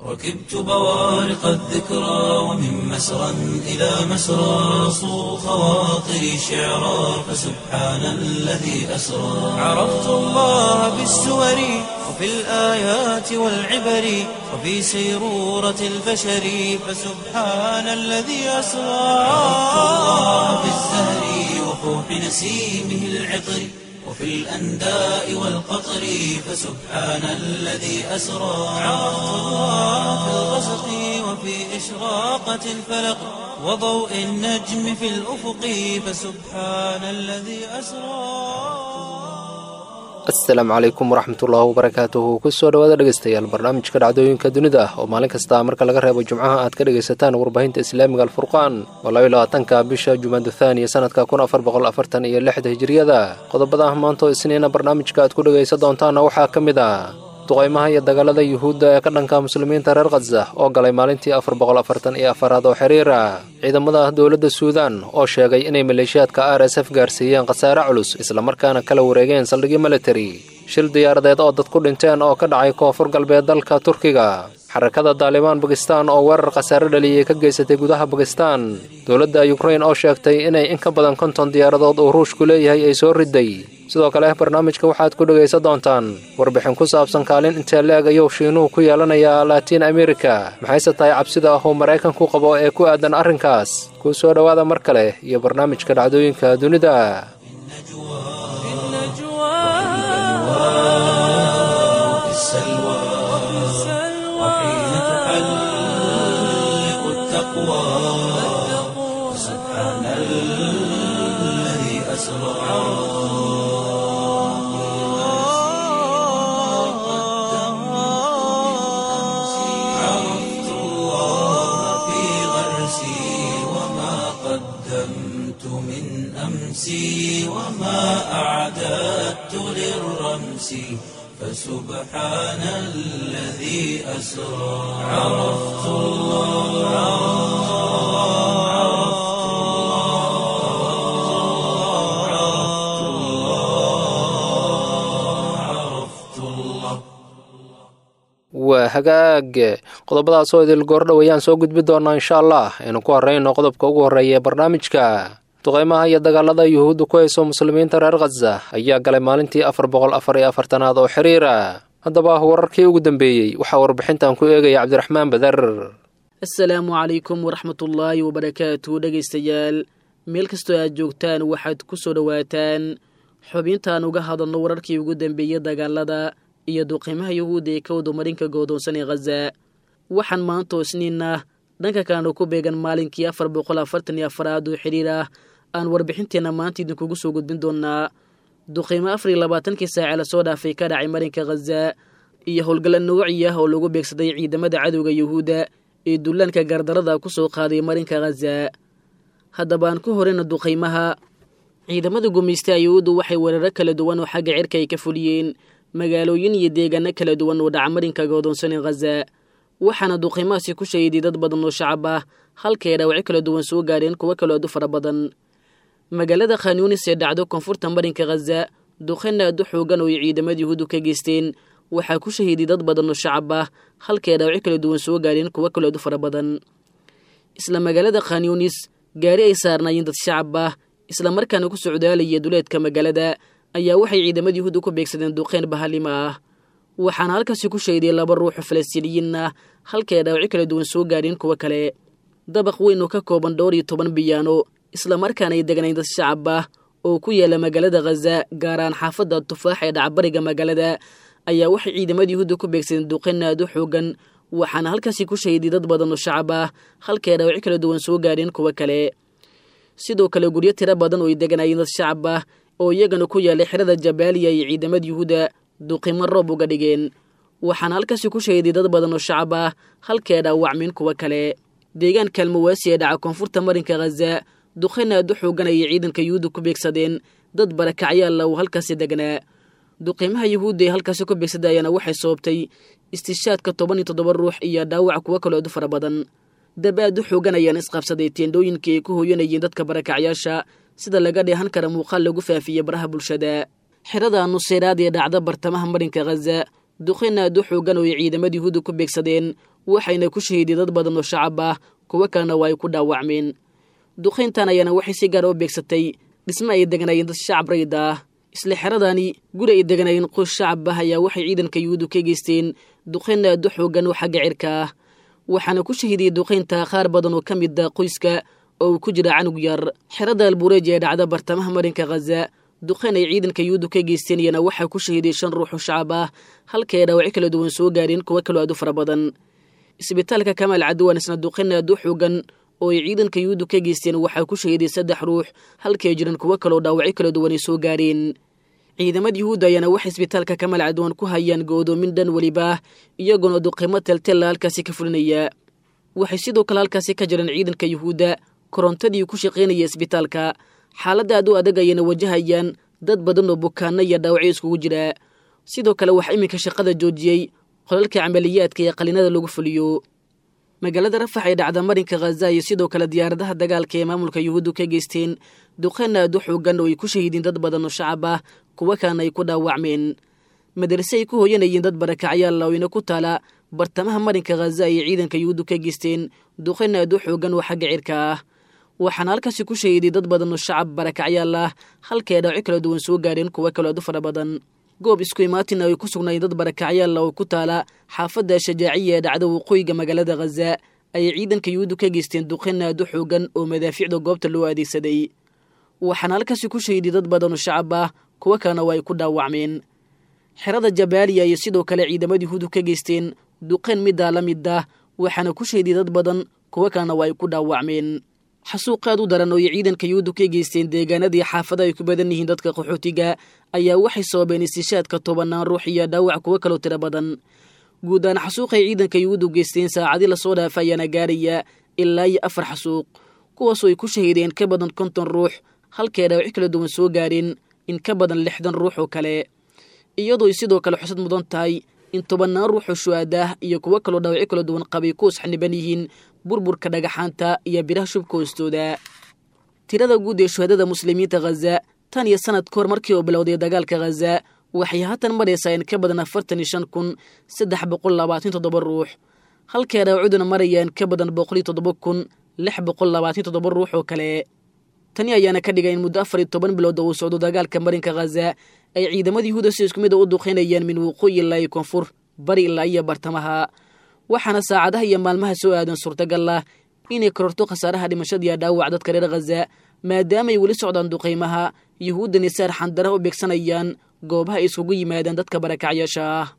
ركبت بوارق الذكرى ومن مسرى إلى مسرى صو خواطري شعرا فسبحان الذي أسرى عرفت الله بالسور وفي الآيات والعبر وفي سيرورة البشر فسبحان الذي أسرى عرفت الله بالزهر وفوح نسيمه العطر وفي الأنداء والقطر فسبحان الذي أسرى عرفت الله في الغسق وفي إشراقة الفلق وضوء النجم في الأفق فسبحان الذي أسرى. asalaamu calaykum waraxmatullaahi wabarakaatuhu kusoo dhawaada dhegeystayaal barnaamijka dhacdooyinka dunida ah oo maalin kasta marka laga reebo jumcaha aad ka dhegaysataan warbaahinta islaamiga alfurqaan oo 22-ka bisha jumaada thaaniya sanadka 1446 hijriyada qodobada maanta oo isniina barnaamijka aad ku dhegaysan doontaan waxaa ka mid ah duqaymaha iyo dagaalada yuhuudda ee ka dhanka muslimiinta reer Gaza oo galay maalintii 444 oo xiriira ciidamada dawladda Suudaan oo sheegay inay maleeshiyaadka RSF gaarsiiyeen khasaare culus isla markaana kala wareegeen saldhigyo military shil diyaaradeed oo dad ku dhinteen oo ka dhacay koonfur galbeed dalka Turkiga xarakada Taliban Pakistan oo weerar khasaare dhaliyay ka geysatay gudaha Pakistan dawladda Ukraine oo sheegtay inay in ka badan 50 diyaaradood oo Ruushku leeyahay ay soo riday sidoo kale barnaamijka waxaad ku dhageysan doontaan warbixin ku saabsan kaalin intee leeg ayuu Shiinuhu ku yeelanayaa Latin America maxayse tahay cabsida ah oo Mareykanku qabo ee ku aadan arrinkaas ku soo dhawaada mar kale iyo barnaamijka dhacdooyinka dunida وما أعددت للرمس فسبحان الذي أسرى عرفت الله hagaag qodobadaas oo idil goordhawayaan soo gudbi doonaa insha Allah inuu ku horeyno qodobka ugu horeeya barnaamijka duqaymaha iyo dagaalada yuhuudda ku hayso muslimiinta reer Gaza ayaa galay maalintii 444 oo xiriira haddaba wararkii ugu dambeeyay waxa warbixintan ku eegaya Cabdiraxmaan Badar. assalaamu calaykum waraxmatullaahi wabarakaatuh dhegeystayaal meel kastoo aad joogtaan waxaad ku soo dhawaataan xubintaan uga hadalno wararkii ugu dambeeyay dagaalada iyo duqaymaha yuhuudda ee ka wada marinka go'doonsan ee Gaza waxaan maanta isniina dhanka kaanu ku beegan maalinkii 444 oo xiriir ah aan warbixinteena maanta idinkugu soo gudbin doonaa duqaymo 24 saac la soo dhaafay ka dhacay marinka Gaza iyo howlgalla noocii ah oo lagu beegsaday ciidamada cadowga yuhuudda ee duulaanka gardarada ku soo qaaday marinka Gaza haddaba aan ku horeyna duqaymaha ciidamada gumeysta yuhuuddu waxay weeraro kala duwan oo xagga cirka ay ka fuliyeen magaalooyin iyo deegaano kala duwan oo dhaca marinka go'doonsan ee Gaza waxaana duqaymahaasi ku shahiday dad badan oo shacab ah halkay dhaawacyo kala duwan soo gaareen kuwa kale oo fara badan magaalada Khan Yunis ee dhacdo koonfurta marinka Gaza duqayna aad u xoogan oo ciidamada yuhuuddu ka geysteen waxaa ku shahiday dad badan oo shacab ah halkay dhaawacyo kala duwan soo gaareen kuwa kale oo fara badan isla magaalada Khan Yunis gaari ay saarnaayeen dad shacab ah isla markaana ku socdaalaya duleedka magaalada ayaa waxay ciidamada yuhuuddu ku beegsadeen duqayn bahalima ah waxaana halkaasi ku sheeday 2 ruux oo Falastiiniyiin ah halkay dhaawacyo kala duwan soo gaareen kuwa kale dabaq weyn oo ka kooban 12 biyaano isla markaana ay deganayeen dad shacab ah oo ku yaala magaalada Gaza gaaraan xaafadda Tufaax ee dhacbariga magaalada ayaa waxay ciidamada yuhuudda ku beegsadeen duqayn aad u xoogan waxaana halkaasi ku sheeday dad badan oo shacab ah halkay dhaawacyo kala duwan soo gaareen kuwa kale sidoo kale guryo tiro badan oo ay deganayeen dad shacab ah oo iyagana ku yaala xirada Jabaaliya iyo ciidamada yuhuudda duqaymo roob uga dhigeen waxaana halkaasi ku sheeday dad badan oo shacab ah halkay dhaawacmeen kuwa kale deegaanka Almawaasi ee dhaca koonfurta marinka Gaza duqayna aad u xoogan ay ciidanka yuhuudda ku beegsadeen dad barakacyaal oo halkaasi deganaa duqaymaha yuhuudda ee halkaasi ku beegsadayana waxay sababtay istishaadka 17 ruux iyo dhaawac kuwa kale oo fara badan dabaad u xooganayaan isqabsaday teendooyinkii ay ku hooyanayeen dadka barakacyaasha sida laga dheehan kara muuqaal lagu faafiyay baraha bulshada xirada Nusayraad ee dhacda bartamaha marinka Gaza duqeyna aad u xoogan oo ciidamadii Yahuud ku beegsadeen waxayna ku shahiiday dad badan oo shacab ah kuwo kalena waa ay ku dhaawacmeen duqayntan ayaana waxay si gaar u beegsatay dhisme ay deganaayeen dad shacab rayid ah isla xeradani guri ay deganaayeen qoys shacab ah ayaa waxay ciidanka yuhuuddu ka geysteen duqayn aad u xoogan oo xagga cirka ah waxaana ku shahiidiyey duqaynta qaar badan oo ka mid ah qoyska oo uu ku jira canug yar xerada albureej ee dhacda bartamaha marinka khaza duqayn ay ciidanka yuhuuddu ka geysteen iyana waxaa ku shahiidiyey 5 ruux oo shacab ah halka ay dhaawacyo kala duwan soo gaareen kuwo kaloo aad u fara badan isbitaalka Kamal Cadwan isna duqayn aad u xoogan oo ay ciidanka yuhuuddu ka geysteen waxaa ku shahiidiyey 3 ruux halka ay jiraan kuwo kaloo dhaawacyo kala duwan ay soo gaareen ciidamada yuhuudda ayaana waxay isbitaalka Kamal Cadwan ku hayaan go'doomin dhan waliba iyaguna duqeymo teltel halkaasi ka fulinaya waxay sidoo kale halkaasi ka jiraan ciidanka yuhuudda korontadii ku shaqeynaya isbitaalka xaaladda aad u adag ayayna wajahayaan dad badan oo bukaanno iyo dhaawacyo iskugu jira sidoo kale waxaa iminka shaqada joojiyey qolalka camaliyaadka iyo qalinada lagu fuliyo magaalada Rafax ee dhacda marinka Gaza iyo sidoo kale diyaaradaha dagaalka ee maamulka yuhuuddu ka geysteen duqayn aad u xoogan oo ay ku shahiideen dad badan oo shacab ah kuwa kalena ay ku dhaawacmeen madarase ay ku hooyanayeen dad barakacyaal laweyne ku taala bartamaha marinka Gaza ee ciidanka yuhuuddu ka geysteen duqayn aad u xoogan oo xagga cirka ah waxaana halkaasi ku shahiiday dad badan oo shacab barakacyaal ah halka ay dhaawacyo kala duwan soo gaareen kuwo kaloo aad u fara badan goob isku imaatin ay ku sugnaayeen dad barakacyaal oo ku taala xaafadda Shajaaciya ee dhacda waqooyiga magaalada Gaza ay ciidanka yuhuuddu ka geysteen duqayn aad u xoogan oo madaafiicda goobta loo adeegsaday waxaana halkaasi ku shahiiday dad badan oo shacab ah kuwo kalena waa ay ku dhaawacmeen xerada Jabaaliya iyo sidoo kale ciidamada yuhuuddu ka geysteen duqayn midda la mid ah waxaana ku shahiiday dad badan kuwo kalena waa ay ku dhaawacmeen xasuuqaad u daran oo ciidanka yuhuuddu ka geysteen deegaanadii xaafada ay ku badan yihiin dadka qaxootiga ayaa waxay sababeen istishaadka 10 ruux iyo dhaawac kuwo kaloo tiro badan guud ahaan xasuuqay ciidanka yuhuuddu geysteen saacadii la soo dhaafay ayaana gaaraya ilaa 4 xasuuq kuwaasoo ay ku shahiideen ka badan 50 ruux halka ay dhaawacyo kala duwan soo gaareen in ka badan 60 ruux oo kale iyadoo sidoo kale xusad mudan tahay in 10 ruux oo shuhada iyo kuwo kaloo dhaawacyo kala duwan qabay ku xaniban yihiin burburka dhagaxaanta iyo biraha shubka hoostooda tirada guud ee shuhadada muslimiinta Gaza tan iyo sanad kahor markii uu bilowday dagaalka Gaza waxay haatan maraysaa in ka badan 45327 ruux halka dhaawacuduna marayaan ka badan 107627 ruux oo kale tani ayaana ka dhigay in muddo 14 bilood uu socdo dagaalka marinka Gaza ay ciidamada yuhuudda si isku mid u duqeynayaan min waqooyi ilaa koonfur bari ilaa iyo bartamaha waxaana saacadaha iyo maalmaha soo aadan suurtagal ah inay kororto khasaaraha dhimashada iyo dhaawac dadka reer Gaza maadaama ay weli socdaan duqeymaha yuhuudda nisaar xandara u beegsanayaan goobaha isugu yimaadaan dadka barakacyaasha ah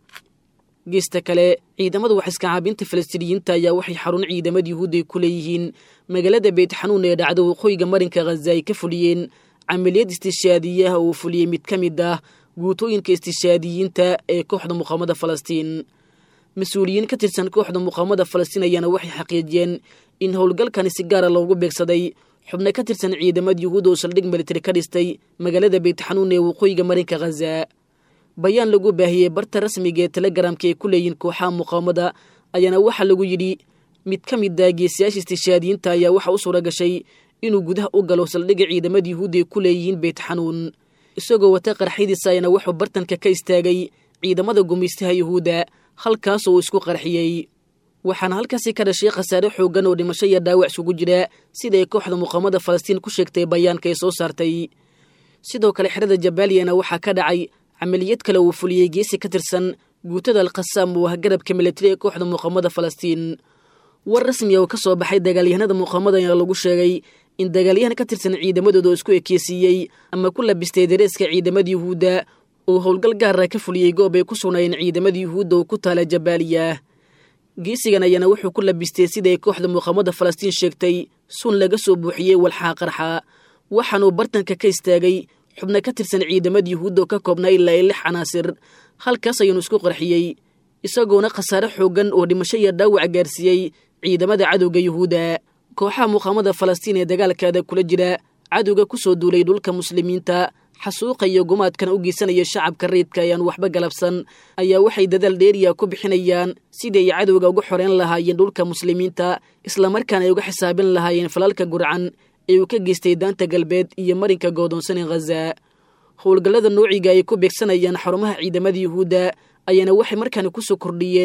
geesta kale ciidamada wax iska caabinta Falastiiniyiinta ayaa waxay xarun ciidamada yuhuudda ku leeyihiin magaalada Beit Xanuun ee dhacda waqooyiga marinka Gaza ay ka fuliyeen amaliyad istishaadiyaha oo fuliyay mid ka mid ah guutooyinka istishaadiyiinta ee kooxda muqaawamada Falastiin mas'uuliyiin ka tirsan kooxda muqaawamada Falastiin ayaana waxay xaqiijiyeen in howlgalkan si gaar ah loogu beegsaday xubno ka tirsan ciidamada yuhuudda oo saldhig militari ka dhistay magaalada Beit Xanuun ee waqooyiga marinka Gaza bayaan lagu baahiyay barta rasmiga ee Telegramka ee ku leeyihiin kooxaha muqaawamada ayaana waxa lagu yidhi mid ka mid ah geesiyaasha istishaadiyiinta ayaa waxa u suura gashay inuu gudaha u galo saldhigga ciidamada yuhuudda ee ku leeyihiin Beit Xanuun isagoo wata qarxidiisa ayaana wuxuu bartanka ka istaagay ciidamada gumeystaha yuhuudda halkaas oo isku qarxiyay waxaana halkaasi ka dhashay khasaare xoogan oo dhimasho iyo dhaawac isugu jira sida ay kooxda muqaawamada Falastiin ku sheegtay bayaanka ay soo saartay sidoo kale xerada Jabaaliyana waxaa ka dhacay amaliyad kale uu fuliyay geesi ka tirsan guutada al-Qassam oo garabka militari ee kooxda muqaawamada Falastiin war rasmi ah oo ka soo baxay dagaalyahanada muqaawamada ayaa lagu sheegay in dagaalyahan ka tirsan ciidamadooda isku ekeysiyay ama ku labistay dareeska ciidamada yuhuudda oo howlgal gaar ah ka fuliyay goob ay ku sugnaayeen ciidamada yuhuudda oo ku taala Jabaaliya geesigan ayaana wuxuu ku labistay sida ay kooxda muqaawamada Falastiin sheegtay sun laga soo buuxiyay walxaa qarxa waxaanu bartanka ka istaagay xubno ka tirsan ciidamada yuhuudda oo ka koobnaa ilaa 6 canaasir halkaas ayuu isku qarxiyay isagoona khasaare xoogan oo dhimasho iyo dhaawac gaarsiiyay ciidamada cadowga yuhuudda kooxaha muqaawamada Falastiin ee dagaalkaada kula jira cadowga ku soo duulay dhulka muslimiinta xasuuqa iyo gumaadkan u geysanaya shacabka reedka ayaan waxba galabsan ayaa waxay dadaal dheeriya ku bixinayaan sidii ay cadowga uga xoreyn lahaayeen dhulka muslimiinta isla markaana ay uga xisaabin lahaayeen falalka gurcan ee uu ka geystay daanta galbeed iyo marinka go'doonsan ee Gaza howlgallada noociga ay ku beegsanayaan xarumaha ciidamada yuhuudda ayaana waxay markaan ku soo kordhiyeen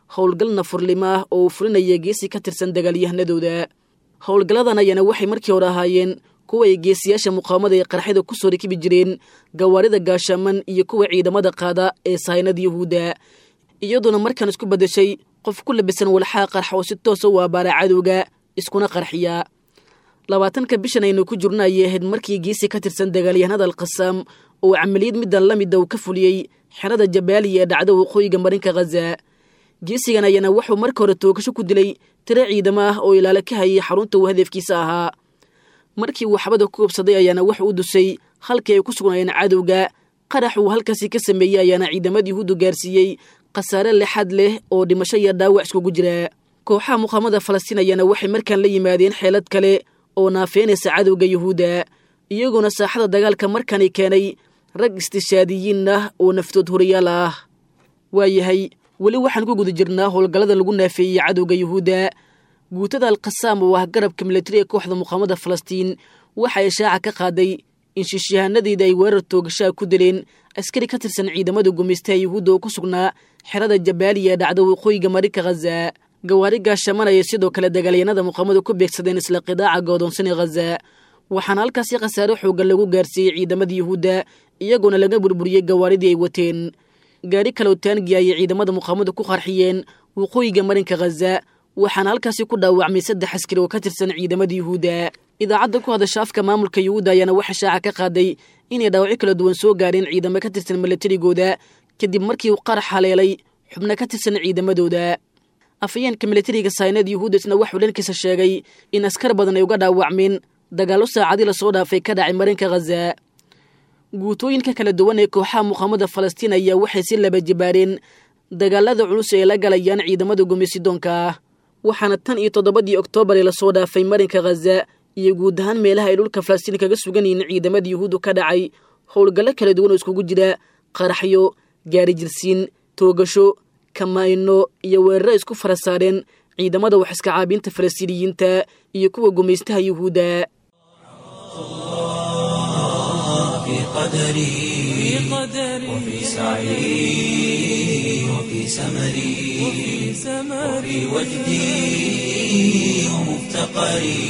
howlgal nafurnimo ah oo uu fulinaya geesi ka tirsan dagaalyahanadooda howlgalladan ayaana waxay markii hore ahaayeen kuwa ay geesiyaasha muqaawamada ee qarxida ku soo rakibi jireen gawaarida gaashaaman iyo kuwa ciidamada qaada ee sahaynada yuhuudda iyadoona markaan isku beddeshay qof ku labisan walxaa qarxa oo si toosa u abaara cadowga iskuna qarxiya 20 bishan aynu ku jirno ayay ahayd markii geesi ka tirsan dagaalyahanada alqasaam oo camaliyad middan la mida uu ka fuliyey xerada jabaaliya ee dhacda waqooyiga marinka ghaza geesigan ayana wuxuu marka hore toogasho ku dilay tiro ciidamo ah oo ilaalo ka hayay xarunta uu hadafkiisa ahaa markii uu xabada ku qabsaday ayaana wuxuu u dusay halkii ay ku sugnaayeen cadowga qarax uu halkaasi ka sameeyey ayaana ciidamadii yuhuuddu gaarsiiyey khasaare lexad leh oo dhimasho iyo dhaawac iskugu jira kooxaha muqaamada falastiin ayaana waxay markaan la yimaadeen xeelad kale oo naafeynaysa cadowga yuhuudda iyagoona saaxada dagaalka markani keenay rag istishaadiyiin ah oo naftood horiyaal ah waayahay weli waxaan ku guda jirnaa howlgallada lagu naafeeyey cadowga yuhuudda guutada alqasaam oo ah garabka militari ee kooxda muqaamada falastiin waxa ay shaaca ka qaaday in shishahanadiida ay weerar toogashaa ku dileen askari ka tirsan ciidamada gumaystaha yuhuudda oo ku sugnaa xerada jabaaliya ee dhacda waqooyiga marinka ghaza gawaari gaashamanaya sidoo kale dagaalyahanada muqaamadu ku beegsadeen isla qidaaca goodoonsan ee ghaza waxaana halkaasi khasaare xooggan lagu gaarsiiyey ciidamada yuhuudda iyagoona laga burburiyey gawaaridii ay wateen gaari kaloo taangi ayay ciidamada muqaamadu ku qarxiyeen waqooyiga marinka ghaza waxaana halkaasi ku dhaawacmay 3 askari oo ka tirsan ciidamada yuhuudda idaacadda ku hadasha afka maamulka yuhuudda ayaana waxa shaaca ka qaaday inay dhaawacyo kala duwan soo gaareen ciidamo ka tirsan militarigooda kadib markii uu qarax haleelay xubno ka tirsan ciidamadooda afayeenka militariga sahaynada yuhuudda isna wuxuu dhankiisa sheegay in askar badan ay uga dhaawacmeen dagaallo saacadii lasoo dhaafay ka dhacay marinka ghaza guutooyinka kala duwan ee kooxaha muqaamada falastiin ayaa waxay si laba jibaareen dagaalada culus ee la galayaan ciidamada gumeysidoonka ah waxaana 7 Oktoobar ee lasoo dhaafay marinka ghaza iyo guud ahaan meelaha ay dhulka falastiin kaga sugan yihiin ciidamada yuhuuddu ka dhacay howlgallo kala duwan oo iskugu jira qaraxyo gaari jirsiin toogasho kamayno iyo weeraro isku farasaareen ciidamada wax iska caabinta falastiiniyiinta iyo kuwa gumeystaha yuhuudda قدري وفي سعي وفي سمري وفي وجدي ومفتقري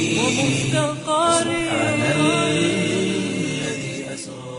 سبحان الذي أسرى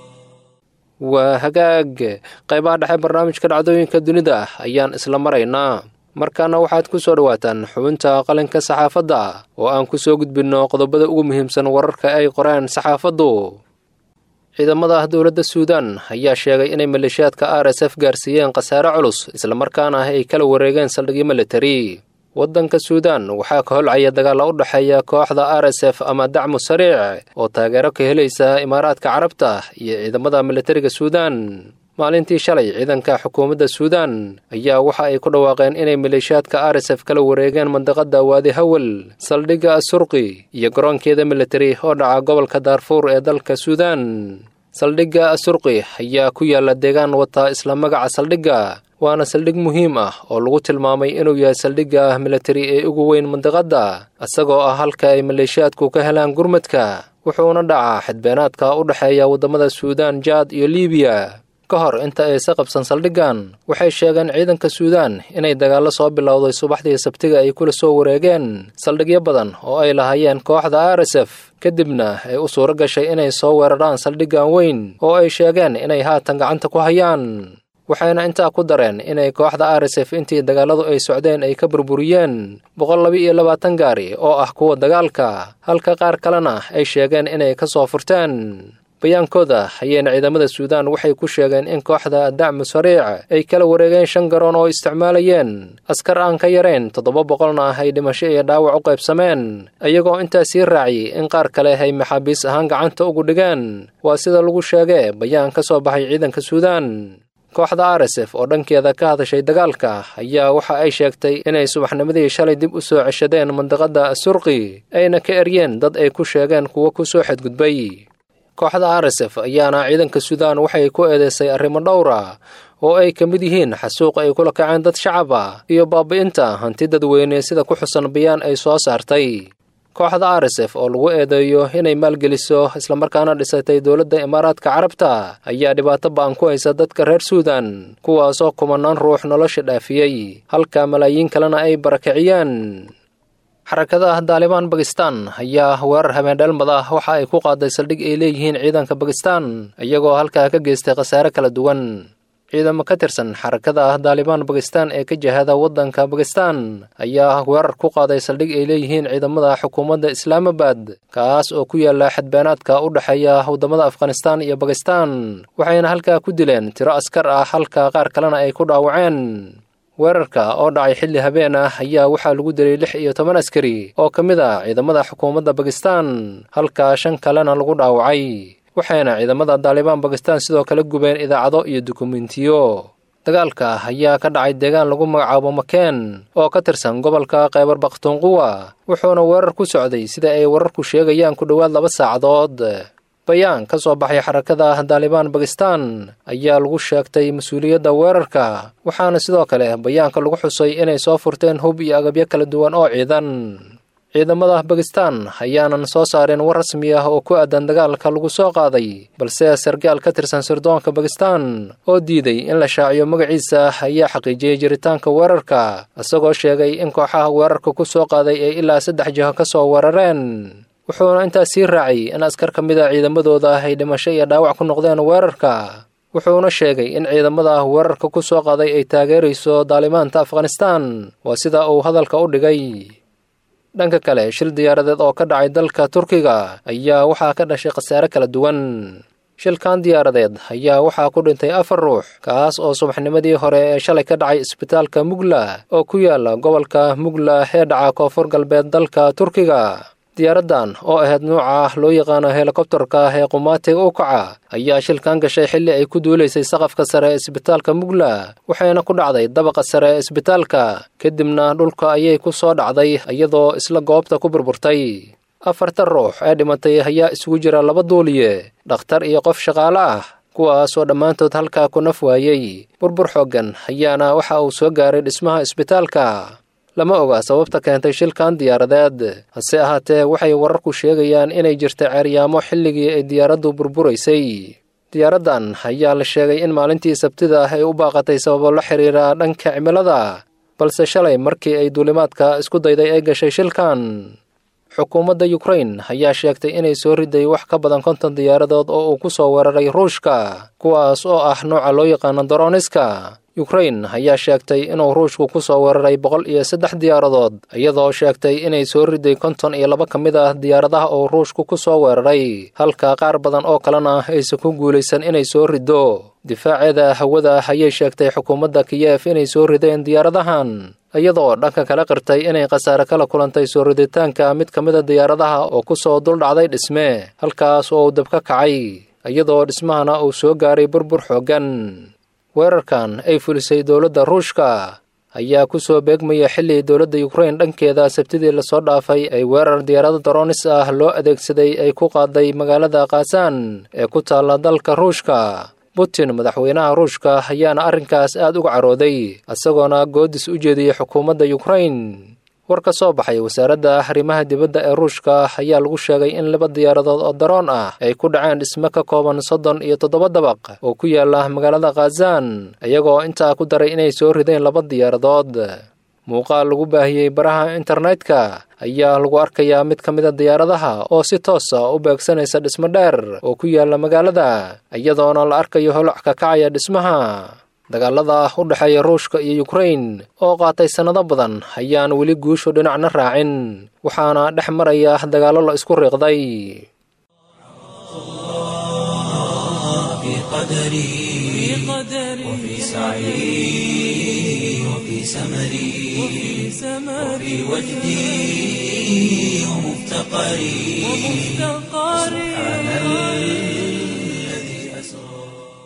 waa hagaag qaybaha dhexe barnaamijka dhacdooyinka dunida ayaan isla maraynaa markaana waxaad ku soo dhawaataan xubinta qalinka saxaafadda oo aan ku soo gudbinno qodobada ugu muhiimsan wararka ay qoreen saxaafaddu ciidamada dowladda Suudaan ayaa sheegay inay maleeshiyaadka RSF gaarsiiyeen khasaare culus isla markaana ay kala wareegeen saldhigyo militari waddanka Suudaan waxaa ka holcaya dagaal u dhaxeeya kooxda RSF ama dacmo sariic oo taageero ka helaysa Imaaraadka Carabta iyo ciidamada militariga Suudaan maalintii shalay ciidanka xukuumadda Suudaan ayaa waxa ay ku dhawaaqeen inay maleeshiyaadka RSF kala wareegeen mandaqada Waadi Hawal saldhigga Asurqi iyo garoonkeeda militari oo dhaca gobolka Darfur ee dalka Suudaan saldhigga Asurqi ayaa ku yaala deegaan wata isla magaca saldhigga waana saldhig muhiim ah oo lagu tilmaamay inuu yahay saldhigga militari ee ugu weyn mandaqada asagoo ah halka ay maleeshiyaadku ka helaan gurmadka wuxuuna dhacaa xidbeenaadka u dhaxeeya wadamada Suudaan Jaad iyo Liibiya ka hor inta ay saqabsan saldhiggan waxay sheegeen ciidanka Suudaan inay dagaalo soo bilowday subaxdii Sabtiga ay kula soo wareegeen saldhigyo badan oo ay lahaayeen kooxda RSF kadibna ay u suura gashay inay soo weeraraan saldhiggan weyn oo ay sheegeen inay haatan gacanta ku hayaan waxayna intaa ku dareen inay kooxda RSF intii dagaaladu ay socdeen ay ka burburiyeen 122 gaari oo ah kuwa dagaalka halka qaar kalena ay sheegeen inay ka soo furteen bayaankooda ayayna ciidamada Suudaan waxay ku sheegeen in kooxda dacmo sariic ay kala wareegeen 5 garoon oo isticmaalayeen askar aan ka yareyn 700na ay dhimasho iyo dhaawac u qaybsameen ayagoo intaas sii raaciyay in qaar kale ay maxaabiis ahaan gacanta ugu dhigeen waa sida lagu sheegay bayaan ka soo baxay ciidanka Suudaan kooxda RSF oo dhankeeda ka hadashay dagaalka ayaa waxa ay sheegtay inay subaxnimadii shalay dib u soo ceshadeen mandaqada Asurqi ayna ka eryeen dad ay ku sheegeen kuwa ku soo xadgudbay kooxda RSF ayaana ciidanka Suudaan waxay ku eedeysay arrimo dhowr ah oo ay ka mid yihiin xasuuq ay kula kaceen dad shacab ah iyo baabi'inta hanti dadweyne sida ku xusan bayaan ay soo saartay kooxda RSF oo lagu eedeeyo inay maalgeliso islamarkaana dhisatay dowladda imaaraadka carabta ayaa dhibaato ba'an ku haysa dadka reer suudan kuwaasoo kumanaan ruux nolosha dhaafiyey halka malaayiin kalena ay barakiciyeen. xarakada Taliban Bakistan ayaa weerar habeendhalmad ah waxa ay ku qaaday saldhig ay leeyihiin ciidanka Bakistan iyagoo halkaa ka geystay khasaare kala duwan. ciidamo ka tirsan xarakada Taliban Bakistan ee ka jihada waddanka Bakistan ayaa weerar ku qaaday saldhig ay leeyihiin ciidamada xukuumadda Islamabad kaas oo ku yaala xadbeenaadka u dhaxeeya wadamada Afghanistan iyo Bakistan waxayna halkaa ku dileen tiro askar ah halka qaar kalena ay ku dhaawaceen. weerarka oo dhacay xilli habeen ah ayaa waxaa lagu dilay 16 askari oo ka mid ah ciidamada xukuumadda Bakistan halka 5 kalena lagu dhaawacay. waxayna ciidamada Taliban Bakistan sidoo kale gubeen idaacado iyo dukumeentiyo. dagaalka ayaa ka dhacay deegaan lagu magacaabo Makeen oo ka tirsan gobolka Khyber Pakhtunkhwa wuxuuna weerar ku socday sida ay wararku sheegayaan ku dhawaad 2 saacadood. bayaan ka soo baxay xarakada Taliban Bakistan ayaa lagu sheegtay mas'uuliyadda weerarka waxaana sidoo kale bayaanka lagu xusay inay soo furteen hub iyo agabyo kala duwan oo ciidan. ciidamada Bakistan ayaanan soo saareen war rasmi ah oo ku aadan dagaalka lagu soo qaaday balse sargaal ka tirsan sirdoonka Bakistan oo diiday in la shaaciyo magaciisa ayaa xaqiijiyay jiritaanka weerarka isagoo sheegay in kooxaha weerarka ku soo qaaday ay ilaa 3 jiho ka soo weerareen. wuxuuna intaas sii raacay in askar ka mid ah ciidamadooda ay dhimasho iyo dhaawac ku noqdeen weerarka. wuxuuna sheegay in ciidamada weerarka ku soo qaaday ay taageerayso Taalibaanta Afghanistan waa sida uu hadalka u dhigay. dhanka kale shil diyaaradeed oo ka dhacay dalka Turkiga ayaa waxaa ka dhashay khasaare kala duwan. shilkan diyaaradeed ayaa waxaa ku dhintay 4 ruux kaas oo subaxnimadii hore ee shalay ka dhacay isbitaalka Mugla oo ku yaala gobolka Mugla ee dhaca koonfur galbeed dalka Turkiga. diyaaradan oo ahayd nooca loo yaqaano helikobtarka ee qumaatiga u kaca ayaa shilkan gashay xilli ay ku duuleysay saqafka sare ee isbitaalka Mugla waxayna ku dhacday dabaqa sare ee isbitaalka kadibna dhulka ayay ku soo dhacday iyadoo isla goobta ku burburtay. 4 ruux ee dhimatay ayaa isugu jira 2 duuliye dhakhtar iyo qof shaqaale ah kuwaasoo dhammaantood halkaa ku naf waayey. burbur xooggan ayaana waxa uu soo gaaray dhismaha isbitaalka. lama oga sababta keentay shilkan diyaaradeed hase ahaatee waxay wararku sheegayaan inay jirtay ceeryaamo xilligii ay diyaaraddu burburaysay. diyaaradan ayaa la sheegay in maalintii Sabtida ay u baaqatay sababo la xiriira dhanka cimilada balse shalay markii ay duulimaadka isku dayday ay gashay shilkan. xukuumadda Ukraine ayaa sheegtay inay soo riday wax ka badan 50 diyaaradood oo uu ku soo weeraray Ruushka kuwaas oo ah nooca loo yaqaan droniska. Ukraine ayaa sheegtay inuu Ruushku ku soo weeraray 103 diyaaradood iyadoo sheegtay inay soo riday 52 ka mid ah diyaaradaha oo Ruushku ku soo weeraray halka qaar badan oo kalena aysan ku guuleysan inay soo rido. difaaceeda hawada ayay sheegtay xukuumadda Kiev inay soo rideen diyaaradahan iyadoo dhanka kale qirtay inay khasaare kala kulantay soo riditaanka mid ka mid ah diyaaradaha oo ku soo dul dhacday dhisme halkaas oo dab ka kacay iyadoo dhismahana uu soo gaaray burbur xooggan. weerarkan ay fulisay dowladda Ruushka ayaa ku soo beegmaya xilli dowladda Ukraine dhankeeda Sabtidii la soo dhaafay ay weerar diyaarado dronis ah loo adeegsaday ay ku qaaday magaalada Kazan ee ku taala dalka Ruushka. Putin madaxweynaha Ruushka ayaana arrinkaas aad uga carooday isagoona goodis u jeediyay xukuumadda Ukraine. war ka soo baxay wasaaradda arrimaha dibadda ee Ruushka ayaa lagu sheegay in 2 diyaaradood oo daroon ah ay ku dhaceen dhisme ka kooban 37 dabaq oo ku yaala magaalada Kazan iyagoo intaa ku daray inay soo rideen 2 diyaaradood. muuqaal lagu baahiyay baraha internetka ayaa lagu arkayaa mid ka mid ah diyaaradaha oo si toos ah u beegsanaysa dhisme dheer oo ku yaala magaalada iyadoona la arkayo holac ka kacaya dhismaha. dagaalada u dhaxeeya Ruushka iyo Ukraine oo qaatay sanado badan ayaan weli guusho dhinacna raacin waxaana dhex maraya dagaalo la isku riiqday. في قدري وفي سعي وفي سمري وفي وجدي ومفتقري سبحان الذي أسرى.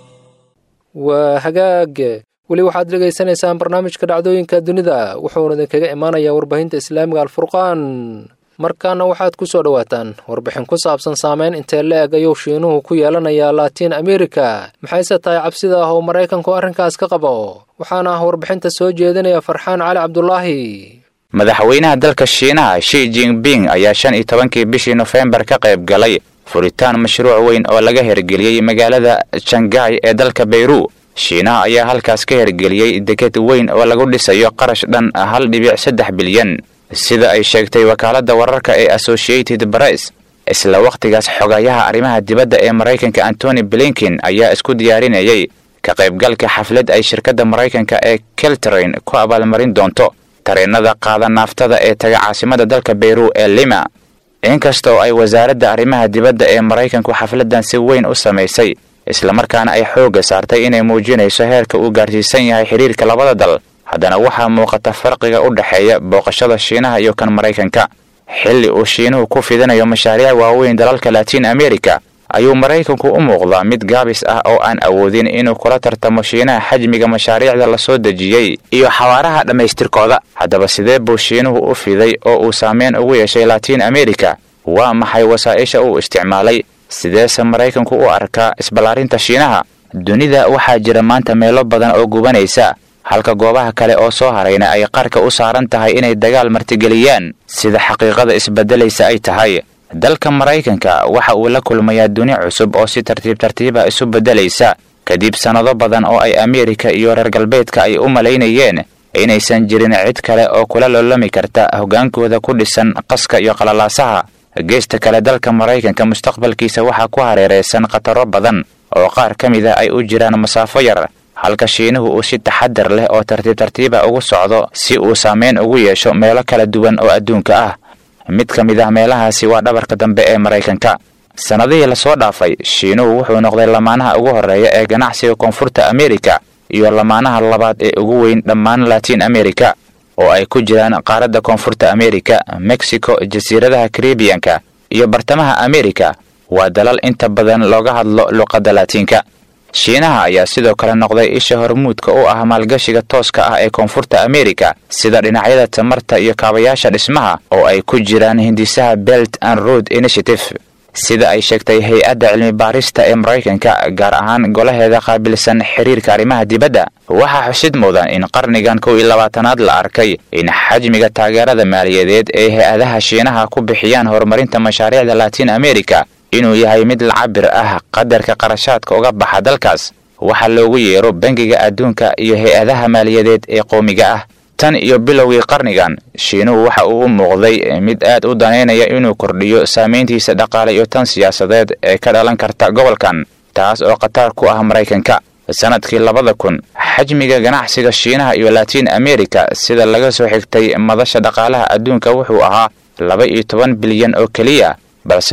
وهجاج weli waxaad dhageysanaysaan barnaamijka dhacdooyinka dunida wuxuuna idinkaga imaanayaa warbaahinta Islaamiga Al-Furqaan. markaana waxaad ku soo dhawaataan warbixin ku saabsan saameyn intee le'eg ayuu Shiinuhu ku yeelanayaa Latin America maxayse tahay cabsida ah oo Mareykanku arrinkaas ka qabo waxaana warbixinta soo jeedinaya Farxaan Cali Cabdullaahi. madaxweynaha dalka Shiinaha Xi Jinping ayaa 15kii bishii November ka qayb galay furitaan mashruuc weyn oo laga hirgeliyay magaalada Shanghai ee dalka Beirut. Shiinaha ayaa halkaas ka hirgeliyay deked weyn oo lagu dhisayo qarash dhan 1.3 bilyan sida ay sheegtay wakaaladda wararka ee Associated Press. isla waqtigaas xogayaha arrimaha dibadda ee Mareykanka Antony Blinken ayaa isku diyaarinayay ka qaybgalka xaflad ay shirkadda Mareykanka ee Caltrain ku abaalmarin doonto tareenada qaada naaftada ee taga caasimada dalka Beirut ee Lima. inkastoo ay wasaaradda arrimaha dibadda ee Mareykanku xafladan si weyn u sameysay isla markaana ay xooga saartay inay muujinayso heerka uu gaarsiisan yahay xiriirka labada dal, haddana waxaa muuqata farqiga u dhaxeeya booqashada Shiinaha iyo kan Mareykanka. xilli uu Shiinuhu ku fidinayo mashaariic waaweyn dalalka Latin America ayuu Mareykanku u muuqdaa mid gaabis ah oo aan awoodin inuu kula tartamo Shiinaha xajmiga mashaariicda la soo dejiyay iyo xawaaraha dhamaystirkooda. haddaba sidee buu Shiinuhu u fiday oo uu saameyn ugu yeeshay Latin America? waa maxay wasaa'isha uu isticmaalay? sideese Mareykanku u arkaa isbalaarinta Shiinaha? dunida waxaa jira maanta meelo badan oo gubanaysa, halka goobaha kale oo soo harayna ay qarka u saaran tahay inay dagaal martigeliyaan. sida xaqiiqada isbedelaysa ay tahay, dalka Mareykanka waxa uu la kulmayaa duni cusub oo si tartiib isu bedelaysa kadib sanado badan oo ay Ameerika iyo reer galbeedka ay u maleynayeen inaysan jirin cid kale oo kula loolami karta hogaankooda ku dhisan qaska iyo qalalaasaha. geesta kale dalka Mareykanka mustaqbalkiisa waxa ku hareeraysan khataro badan oo qaar kamid ah ay u jiraan masaafo yar, halka Shiinuhu uu si taxadar leh oo tartiib ugu socdo si uu saameyn ugu yeesho meelo kala duwan oo adduunka ah. mid kamid ah meelahaasi waa dhabarka dambe ee Mareykanka. sanadihii la soo dhaafay, Shiinuhu wuxuu noqday lamaanaha ugu horeeya ee ganacsiga Koonfurta Ameerika iyo lamaanaha labaad ee ugu weyn dhammaan Latin America, oo ay ku jiraan qaaradda Koonfurta Ameerika, Mexico, jasiiradaha Caribbean-ka iyo bartamaha Ameerika. waa dalal inta badan looga hadlo luqadda Laatiinka. Shiinaha ayaa sidoo kale noqday isha hormuudka u ah maalgashiga tooska ah ee Koonfurta Ameerika, sida dhinacyada tamarta iyo kaabayaasha dhismaha oo ay ku jiraan hindisaha Belt and Road Initiative. sida ay sheegtay hay'adda cilmi baarista ee Mareykanka, gaar ahaan golaheeda qaabilsan xiriirka arrimaha dibadda, waxaa xusid mudan in qarnigan 21aad la arkay in xajmiga taageerada maaliyadeed ee hay'adaha Shiinaha ku bixiyaan horumarinta mashaariicda Latin America inuu yahay mid la cabir ah qadarka qarashaadka uga baxa dalkaas. waxa loogu yeero Bangiga Adduunka iyo hay'adaha maaliyadeed ee qowmiga ah. tan iyo bilowgii qarnigan, Shiinuhu waxa uu u muuqday mid aad u daneynaya inuu kordhiyo saameyntiisa dhaqaale iyo tan siyaasadeed ee ka dhalan karta gobolkan, taas oo khatar ku ah Mareykanka. sanadkii 2000, xajmiga ganacsiga Shiinaha iyo Latin America sida laga soo xigtay madasha dhaqaalaha adduunka wuxuu ahaa 12 bilyan oo kaliya, balse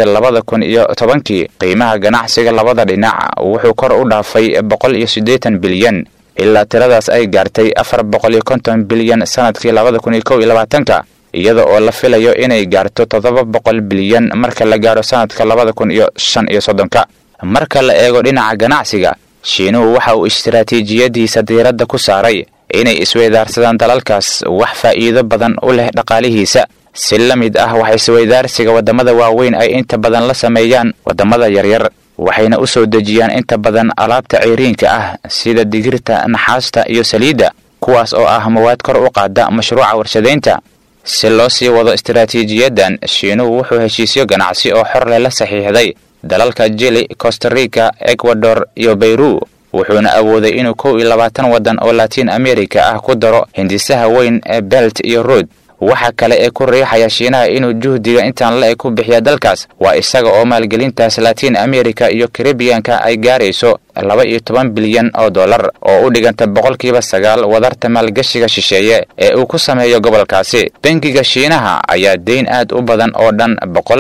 2010kii qiimaha ganacsiga labada dhinac wuxuu kor u dhaafay 180 bilyan ilaa tiradaas ay gaartay 450 bilyan sanadkii 2021, iyada oo la filayo inay gaarto 700 bilyan marka la gaaro sanadka 2035. marka la eego dhinaca ganacsiga, Shiinuhu waxa uu istiraatiijiyadiisa diiradda ku saaray inay isweydaarsadaan dalalkaas wax faa'iido badan u leh dhaqaalihiisa. si la mid ah waxa isweydaarsiga wadamada waaweyn ay inta badan la sameeyaan wadamada yaryar, waxayna u soo dejiyaan inta badan alaabta ceyriinka ah sida digirta, naxaasta iyo saliidda, kuwaas oo ah mawaad kor u qaada mashruuca warshadeynta. si loo sii wado istiraatiijiyadan, Shiinuhu wuxuu heshiisyo ganacsi oo xor leh la saxiixday dalalka Chile, Costa Rica, Ecuador iyo Peru, wuxuuna awooday inuu 21 wadan oo Latin America ah ku daro hindisaha weyn ee Belt iyo Road. waxa kale ee ku riixaya Shiinaha inuu juhdiga intaan la ku bixiyo dalkaas waa isaga oo maalgelintaas Latin America iyo Caribbean-ka ay gaarayso 12 bilyan oo dollar oo u dhiganta 9% wadarta maalgashiga shisheeye ee uu ku sameeyo gobolkaasi. Bangiga Shiinaha ayaa deyn aad u badan oo dhan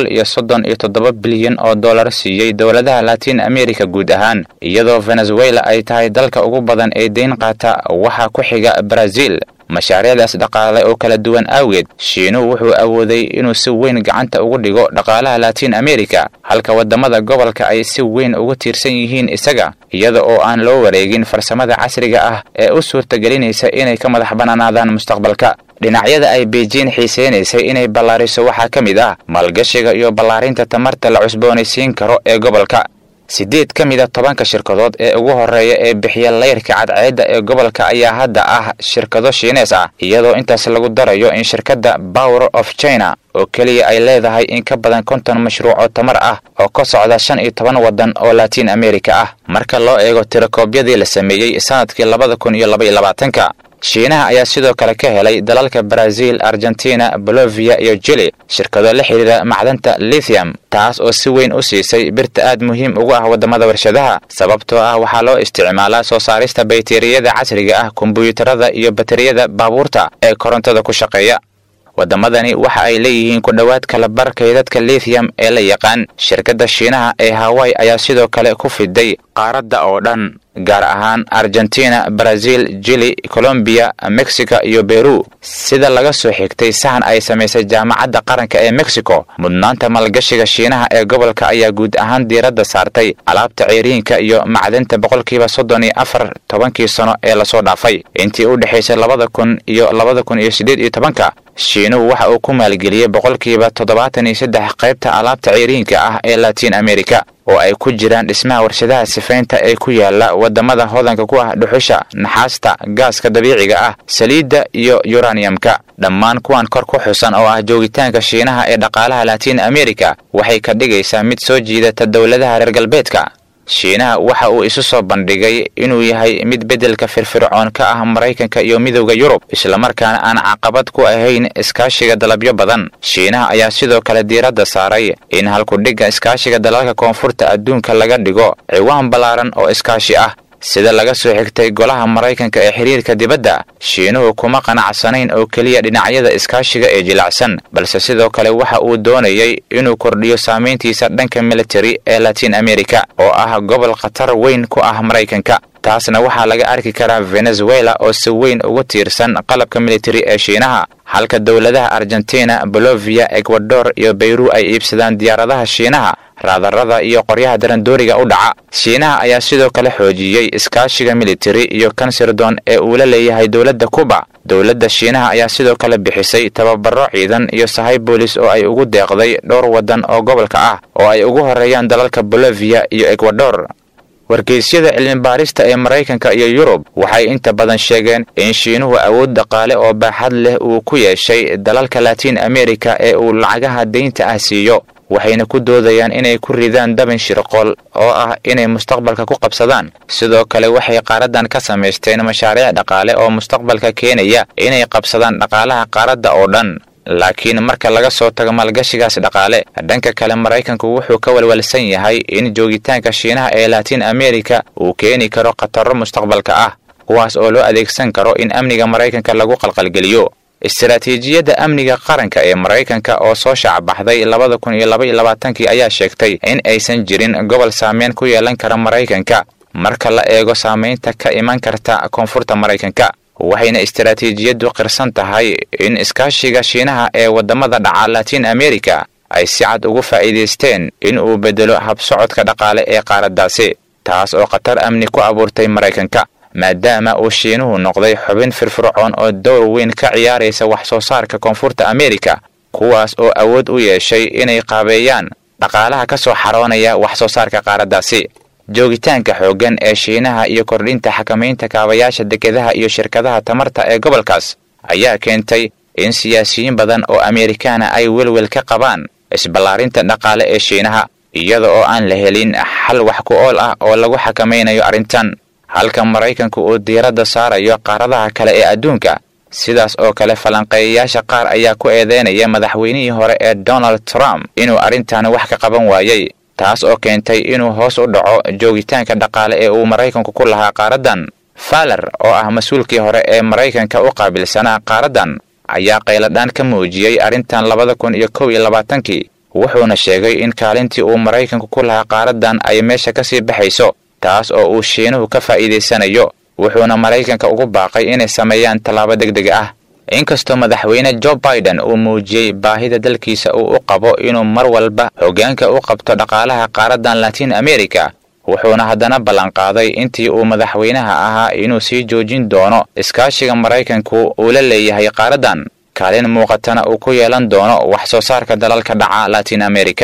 137 bilyan oo dollar siiyay dawladaha Latin America guud ahaan, iyadoo Venezuela ay tahay dalka ugu badan ee deyn qaata. waxa ku xiga Brazil. mashaariicdaas dhaqaale oo kala duwan awgeed, Shiinuhu wuxuu awooday inuu si weyn gacanta ugu dhigo dhaqaalaha Latin America, halka wadamada gobolka ay si weyn ugu tiirsan yihiin isaga, iyada oo aan loo wareegin farsamada casriga ah ee u suurtagelinaysa inay ka madax banaanaadaan mustaqbalka. dhinacyada ay Beijing xiiseynaysay inay ballaariso waxaa ka mid ah maalgashiga iyo ballaarinta tamarta la cusboonaysiin karo ee gobolka. 8 ka mid ah 10 shirkadood ee ugu horeeya ee bixiya leyrka cadceedda ee gobolka ayaa hadda ah shirkado Shiinees ah, iyadoo intaas lagu darayo in shirkadda Power of China oo kaliya ay leedahay in ka badan 50 mashruuc oo tamar ah oo ka socda 15 wadan oo Latin America ah. Marka loo eego tirakoobyadii la sameeyay sanadkii 2022, Shiinaha ayaa sidoo kale ka helay dalalka Brazil, Argentina, Bolivia iyo Chile shirkado la xiriira macdanta lithium, taas oo si weyn u siisay birta aad muhiim ugu ah wadamada warshadaha, sababtoo ah waxaa loo isticmaalaa soo saarista baytariyada casriga ah, kombuyuutarada iyo batariyada baabuurta ee korontada ku shaqeeya. wadamadani waxa ay leeyihiin ku dhawaad kala bar kaydadka lithium ee la yaqaan. Shirkadda Shiinaha ee Hawaii ayaa sidoo kale ku fiday qaaradda oo dhan, gaar ahaan Argentina, Brazil, Chile, Colombia, Mexico iyo Peru. Sida laga soo xigtay sahan ay sameysay jaamacadda qaranka ee Mexico, mudnaanta maalgashiga Shiinaha ee gobolka ayaa guud ahaan diiradda saartay alaabta ceeriinka iyo macdanta 34% 10 sano ee la soo dhaafay. Intii u dhaxaysay 2000 iyo 2018, Shiinuhu waxa uu ku maalgeliyay 73% qaybta alaabta ceeriinka ah ee Latin America, oo ay ku jiraan dhismaha warshadaha sifaynta ee ku yaala wadamada hodanka ku ah dhuxusha, naxaasta, gaaska dabiiciga ah, saliidda iyo uraniumka. Dhammaan kuwan kor ku xusan oo ah joogitaanka Shiinaha ee dhaqaalaha Latin America waxay ka dhigaysaa mid soo jiidata dawladaha reer galbeedka. Shiinaha waxa uu isu soo bandhigay inuu yahay mid bedelka firfircoon ka ah Mareykanka iyo Midowga Yurub, isla markaana aan caqabad ku ahayn iskaashiga dalabyo badan. Shiinaha ayaa sidoo kale diiradda saaray in halku dhiga iskaashiga dalalka koonfurta adduunka laga dhigo ciwaan ballaaran oo iskaashi ah. Sida laga soo xigtay golaha Mareykanka ee xiriirka dibadda, Shiinuhu kuma qanacsanayn oo kaliya dhinacyada iskaashiga ee jilicsan, balse sidoo kale waxa uu doonayay inuu kordhiyo saameyntiisa dhanka military ee Latin America oo ah gobol khatar weyn ku ah Mareykanka. taasna waxaa laga arki karaa Venezuela oo si weyn ugu tiirsan qalabka military ee Shiinaha, halka dawladaha Argentina, Bolivia, Ecuador iyo Peru ay iibsadaan diyaaradaha Shiinaha, raadarada iyo qoryaha darandooriga u dhaca. Shiinaha ayaa sidoo kale xoojiyay iskaashiga military iyo kan sirdoon ee uu la leeyahay dawladda Cuba. Dawladda Shiinaha ayaa sidoo kale bixisay tababaro ciidan iyo sahay boolis oo ay ugu deeqday dhowr wadan oo gobolka ah oo ay ugu horeeyaan dalalka Bolivia iyo Ecuador. wargeysyada cilmi baarista ee Mareykanka iyo Yurub waxay inta badan sheegeen in Shiinuhu awood dhaqaale oo baaxad leh uu ku yeeshay dalalka Latin America ee uu lacagaha deynta ah siiyo, waxayna ku doodayaan inay ku ridaan dabin shirqool oo ah inay mustaqbalka ku qabsadaan. Sidoo kale waxay qaaradan ka sameysteen mashaariic dhaqaale oo mustaqbalka keenaya inay qabsadaan dhaqaalaha qaaradda oo dhan. laakiin marka laga soo tago maalgashigaas dhaqaale, dhanka kale Mareykanku wuxuu ka walwalsan yahay in joogitaanka Shiinaha ee Latin America uu keeni karo khataro mustaqbalka ah, kuwaas oo loo adeegsan karo in amniga Mareykanka lagu qalqalgeliyo. Istiraatiijiyadda amniga qaranka ee Mareykanka oo soo shacbaxday 2022 ayaa sheegtay in aysan jirin gobol saameyn ku yeelan kara Mareykanka marka la eego saameynta ka iman karta koonfurta Mareykanka. waxayna istiraatiijiyaddu qirsan tahay in iskaashiga Shiinaha ee wadamada dhaca Latin America ay si cad ugu faa'iideysteen in uu bedelo habsocodka dhaqaale ee qaaraddaasi, taas oo khatar amni ku abuurtay Mareykanka maadaama uu Shiinuhu noqday xubin firfircoon oo door weyn ka ciyaaraysa wax soo saarka koonfurta America, kuwaas oo awood u yeeshay inay qaabeeyaan dhaqaalaha ka soo xaroonaya wax soo saarka qaaraddaasi. joogitaanka xooggan ee Shiinaha iyo kordhinta xakamaynta kaabayaasha dekedaha iyo shirkadaha tamarta ee gobolkaas ayaa keentay in siyaasiyiin badan oo Ameerikaana ay welwel ka qabaan isballaarinta dhaqaale ee Shiinaha, iyada oo aan la helin xal wax ku ool ah oo lagu xakamaynayo arrintan, halka Mareykanku uu diiradda saarayo qaaradaha kale ee adduunka. sidaas oo kale falanqeeyayaasha qaar ayaa ku eedeynaya madaxweynihii hore ee Donald Trump inuu arrintan wax ka qaban waayay, taas oo keentay inuu hoos u dhaco joogitaanka dhaqaale ee uu Mareykanku ku lahaa qaaradan. Fowler oo ah mas'uulkii hore ee Mareykanka u qaabilsanaa qaaradan ayaa qayladaan ka muujiyay arrintan 2021, wuxuuna sheegay in kaalintii uu Mareykanku ku lahaa qaaradan ay meesha ka sii baxayso, taas oo uu Shiinuhu ka faa'iideysanayo, wuxuuna Mareykanka ugu baaqay inay sameeyaan tallaabo degdeg ah. inkastoo madaxweyne Joe Biden uu muujiyay baahida dalkiisa uu u qabo inuu mar walba hoggaanka u qabto dhaqaalaha qaaradan Latin America, wuxuuna haddana ballan qaaday intii uu madaxweynaha ahaa inuu sii joojin doono iskaashiga Mareykanku uu la leeyahay qaaradan, kaalin muuqatana uu ku yeelan doono wax soo saarka dalalka dhaca Latin America.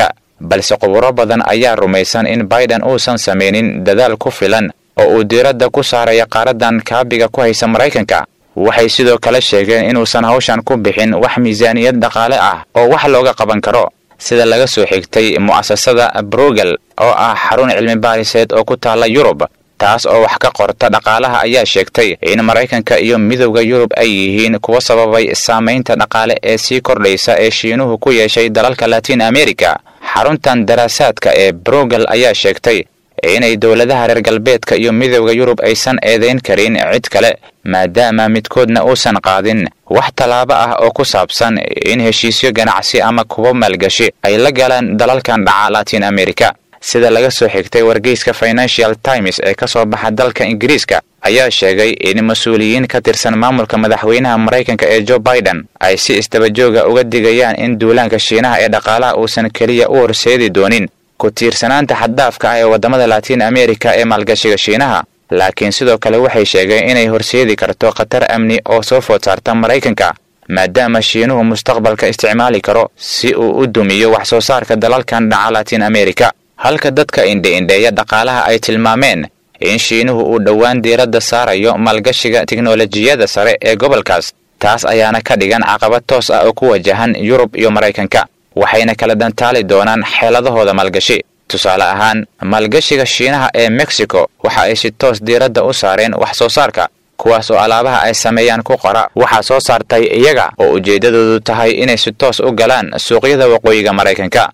balse khuburo badan ayaa rumaysan in biden uusan samaynin dadaal ku filan oo uu diiradda ku saaraya qaaradan kaabiga ku haysa maraykanka. waxay sidoo kale sheegeen inuusan hawshan ku bixin wax miisaaniyad dhaqaale ah oo wax looga qaban karo, sida laga soo xigtay mu'asasada Bruegel oo ah xarun cilmi baariseed oo ku taala Yurub, taas oo wax ka qorta dhaqaalaha ayaa sheegtay in Maraykanka iyo midowga Yurub ay yihiin kuwa sababay saamaynta dhaqaale ee sii kordhaysa ee Shiinuhu ku yeeshay dalalka Latin America. xaruntan daraasaadka ee Bruegel ayaa sheegtay inay dowladaha reer galbeedka iyo midowga Yurub aysan eedeyn karin cid kale maadaama midkoodna uusan qaadin wax talaabo ah oo ku saabsan in heshiisyo ganacsi ama kuwa maalgashi ay la galaan dalalkan dhaca Latin America. sida laga soo xigtay wargeyska Financial Times ee ka soo baxa dalka Ingiriiska ayaa sheegay in mas'uuliyiin ka tirsan maamulka madaxweynaha Maraykanka ee Joe Biden ay si istabajooga uga digayaan in duulaanka Shiinaha ee dhaqaalaha uusan kaliya u horseedi doonin ku tiirsanaanta xad-dhaafka ah ee wadamada Latin America ee maalgashiga Shiinaha, laakiin sidoo kale waxay sheegeen inay horseedi karto khatar amni oo soo food saarta Maraykanka maadaama Shiinuhu mustaqbalka isticmaali karo si uu u dumiyo wax soo saarka dalalkan dhaca Latin America. halka dadka indhe-indheeya dhaqaalaha ay tilmaameen in Shiinuhu uu dhowaan diiradda saarayo maalgashiga tiknoolajiyada sare ee gobolkaas, taas ayaana ka dhigan caqabad toos ah oo ku wajahan Yurub iyo Maraykanka, waxayna kala dantaali doonaan xeeladahooda maalgashi. tusaale ahaan, maalgashiga Shiinaha ee Mexico waxa ay si toos diiradda u saareen wax soo saarka, kuwaas oo alaabaha ay sameeyaan ku qora waxa soo saartay iyaga oo ujeedadoodu tahay inay si toos u galaan suuqyada waqooyiga Maraykanka.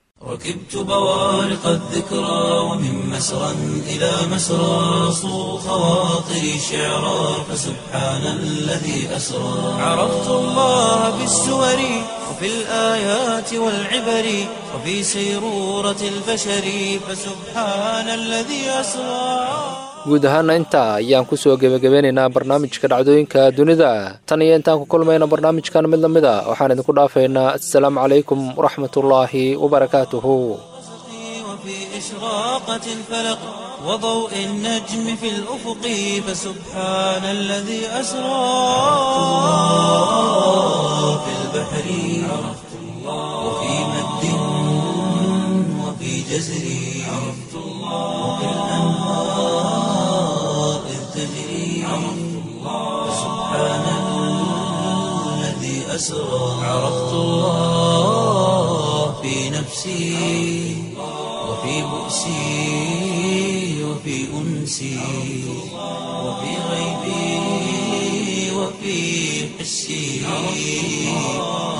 ركبت بوارق الذكرى ومن مسرى إلى مسرى صو خواطري شعرا فسبحان الذي أسرى. عرفت الله بالسور وفي الآيات والعبر وفي سيرورة البشر فسبحان الذي أسرى. guud ahaana intaa ayaan ku soo gebagabeynaynaa barnaamijka dhacdooyinka dunida. tan iyo intaan ku kulmayna barnaamijkan mid lamid ah waxaan idinku dhaafaynaa assalaamu calaykum waraxmatullaahi wabarakaatuhu. وفي إشراقة الفلق وضوء النجم في الأفق فسبحان الذي أسرى. في البحر عرفت الله وفي مد وفي جزر عرفت الله وفي الأنهار إذ تجري عرفت الله فسبحان الذي أسرى. عرفت الله في نفسي وفي بؤسي وفي أنسي وفي غيبي وفي حسي